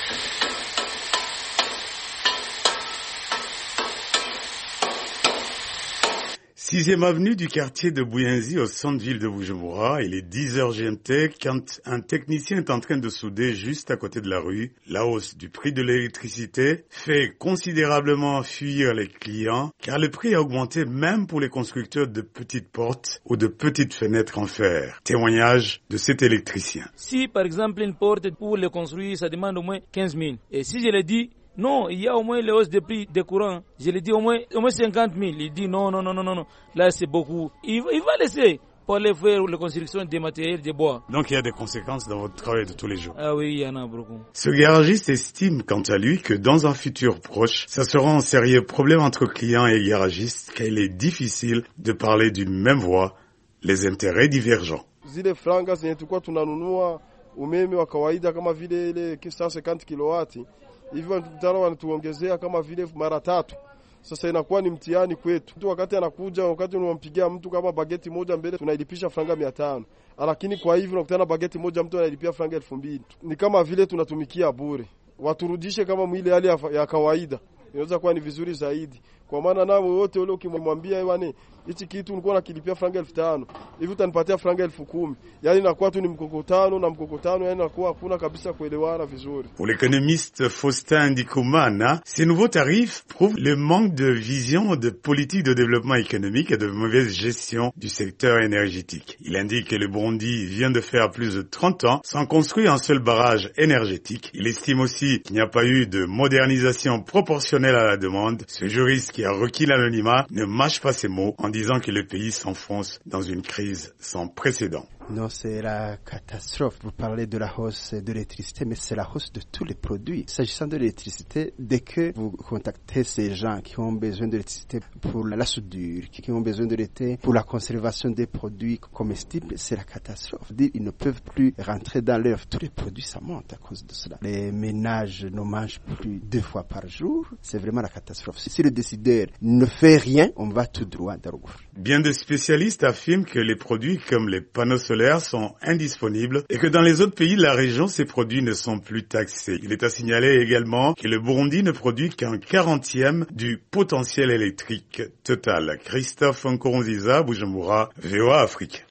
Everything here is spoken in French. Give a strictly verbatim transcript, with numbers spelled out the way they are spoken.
Sixième avenue du quartier de Bouyenzi au centre-ville de Bujumbura, il est dix heures G M T quand un technicien est en train de souder juste à côté de la rue. La hausse du prix de l'électricité fait considérablement fuir les clients car le prix a augmenté même pour les constructeurs de petites portes ou de petites fenêtres en fer. Témoignage de cet électricien. Si par exemple une porte pour le construire ça demande au moins quinze mille et si je le dis non, il y a au moins les hausses de prix des courants. Je lui dis au moins, au moins cinquante mille. Il dit non, non, non, non, non, non. Là, c'est beaucoup. Il, il va laisser pour les faire la construction des matériels de bois. Donc, il y a des conséquences dans votre travail de tous les jours. Ah oui, il y en a beaucoup. Ce garagiste estime, quant à lui, que dans un futur proche, ça sera un sérieux problème entre clients et garagistes, qu'il est difficile de parler d'une même voix, les intérêts divergents. Zile franga zenye tulikuwa tunanunua umeme wa kawaida kama vile ile cinquante kilowati hivi wanataka wanatuongezea kama vile mara tatu. Sasa inakuwa ni mtihani kwetu. Mtu wakati anakuja, wakati unampigia mtu kama bageti moja mbele tunailipisha franga mia tano. Lakini kwa hivyo unakutana bageti moja mtu analipia franga elfu mbili. Ni kama vile tunatumikia bure. Waturudishe kama mwili hali ya, ya kawaida. Inaweza kuwa ni vizuri zaidi. Kwa maana nao wote wale ukimwambia bwana hichi kitu ulikuwa unakilipia franga elfu tano, hivi utanipatia franga elfu kumi. Yaani inakuwa tu ni mkokotano na mkokotano, yaani inakuwa hakuna kabisa kuelewana vizuri. Pour l'économiste Faustin Ndikumana, ces nouveaux tarifs prouvent le manque de vision de politique de développement économique et de mauvaise gestion du secteur énergétique. Il indique que le Burundi vient de faire plus de trente ans sans construire un seul barrage énergétique. Il estime aussi qu'il n'y a pas eu de modernisation proportionnelle à la demande. Ce juriste qui a requis l'anonymat ne mâche pas ses mots en disant que le pays s'enfonce dans une crise sans précédent. Non, c'est la catastrophe. Vous parlez de la hausse de l'électricité, mais c'est la hausse de tous les produits. S'agissant de l'électricité, dès que vous contactez ces gens qui ont besoin d'électricité pour la soudure, qui ont besoin d'électricité pour la conservation des produits comestibles, c'est la catastrophe. Ils ne peuvent plus rentrer dans l'œuf. Tous les produits, ça monte à cause de cela. Les ménages ne mangent plus deux fois par jour. C'est vraiment la catastrophe. Si le décideur ne fait rien, on va tout droit dans le gouffre. Bien des spécialistes affirment que les produits comme les panneaux solaires sont indisponibles et que dans les autres pays de la région, ces produits ne sont plus taxés. Il est à signaler également que le Burundi ne produit qu'un quarantième du potentiel électrique total. Christophe Nkurunziza, Bujumbura, V O A Afrique.